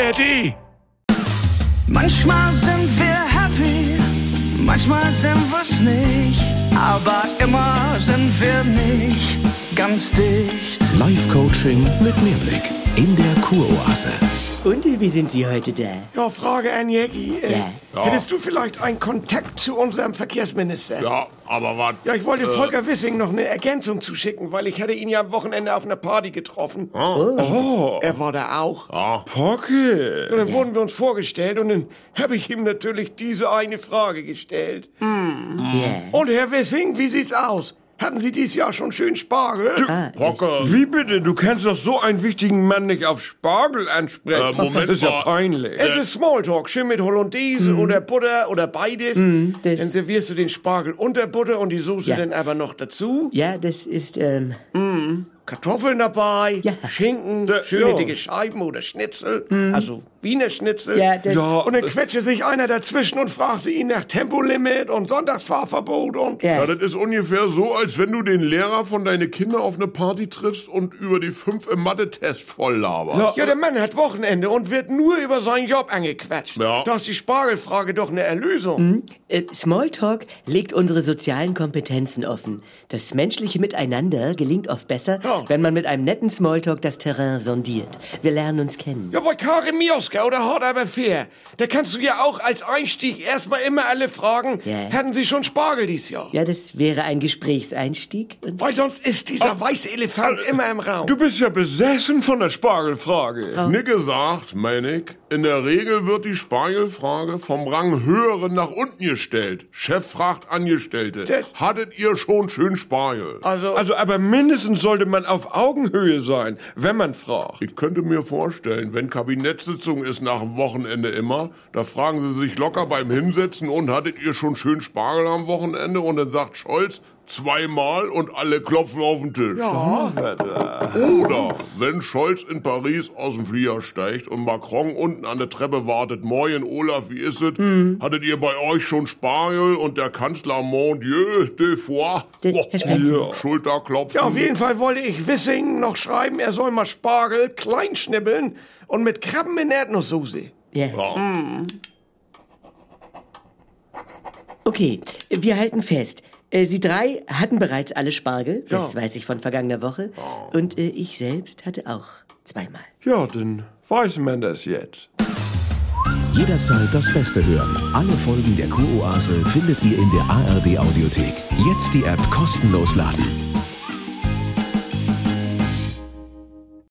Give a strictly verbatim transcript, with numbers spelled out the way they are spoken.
R D. Manchmal sind wir happy, manchmal sind wir's nicht, aber immer sind wir nicht ganz dicht. Live-Coaching mit Mehrblick in der Kuroase. Und wie sind Sie heute da? Ja, Frage an Jägi. Äh, Ja. Ja. Hättest du vielleicht einen Kontakt zu unserem Verkehrsminister? Ja, aber was? Ja, ich wollte äh, Volker Wissing noch eine Ergänzung zuschicken, weil ich hatte ihn ja am Wochenende auf einer Party getroffen. Oh, Er war da auch. Ja. Pocky. Und dann wurden wir uns vorgestellt und dann habe ich ihm natürlich diese eine Frage gestellt. Ja. Und Herr Wissing, wie sieht's aus? Hatten Sie dieses Jahr schon schön Spargel? Ah, Pocke. Wie bitte? Du kannst doch so einen wichtigen Mann nicht auf Spargel ansprechen. Äh, Moment das ist ja mal. peinlich. Es ist Smalltalk, schön mit Hollandaise oder Butter oder beides. das- Dann servierst du den Spargel unter Butter und die Soße Ja. dann aber noch dazu. ja, das ist, ähm, Kartoffeln dabei, Ja. Schinken, Da- schöne ja. dicke Scheiben oder Schnitzel, also Wiener Schnitzel. ja, das, Ja. Und dann quetsche sich einer dazwischen und fragt sie ihn nach Tempolimit und Sonntagsfahrverbot und... ja. Ja, das ist ungefähr so, als wenn du den Lehrer von deinen Kindern auf eine Party triffst und über die fünf im Mathe-Test voll laberst. Ja, der Mann hat Wochenende und wird nur über seinen Job angequatscht. Ja. Da ist die Spargelfrage doch eine Erlösung. Äh, Smalltalk legt unsere sozialen Kompetenzen offen. Das menschliche Miteinander gelingt oft besser, Ja. wenn man mit einem netten Smalltalk das Terrain sondiert. Wir lernen uns kennen. Ja, bei Karin Mioska oder Hart aber fair, da kannst du ja auch als Einstieg erstmal immer alle fragen, Ja. hatten sie schon Spargel dieses Jahr? Ja, das wäre ein Gesprächseinstieg. Und Weil sonst ist dieser weiße Elefant immer im Raum. Du bist ja besessen von der Spargelfrage. Nicht gesagt, meine ich, in der Regel wird die Spargelfrage vom Rang Höheren nach unten gestellt. Chef fragt Angestellte, Das- hattet ihr schon schön Spargel? Also, Also, aber mindestens sollte man auf Augenhöhe sein, wenn man fragt. Ich könnte mir vorstellen, wenn Kabinettssitzung ist nach dem Wochenende immer, da fragen sie sich locker beim Hinsetzen und hattet ihr schon schön Spargel am Wochenende? Und dann sagt Scholz zweimal und alle klopfen auf den Tisch. ja, Oder wenn Scholz in Paris aus dem Flieger steigt und Macron unten an der Treppe wartet, Moin Olaf, wie ist es? Hattet ihr bei euch schon Spargel? Und der Kanzler, mon Dieu, des fois, Der- Herr Spitz. Ja. Schulterklopfen. ja, auf jeden Fall wollte ich Wissing noch schreiben, er soll mal Spargel klein schnibbeln und mit Krabben in Erdnusssoße. ja. Ja. Okay, wir halten fest. Äh, Sie drei hatten bereits alle Spargel, das Ja. weiß ich von vergangener Woche. Und äh, ich selbst hatte auch zweimal. Ja, dann weiß man das jetzt. Jederzeit das Beste hören. Alle Folgen der Kuroase findet ihr in der A R D Audiothek. Jetzt die App kostenlos laden.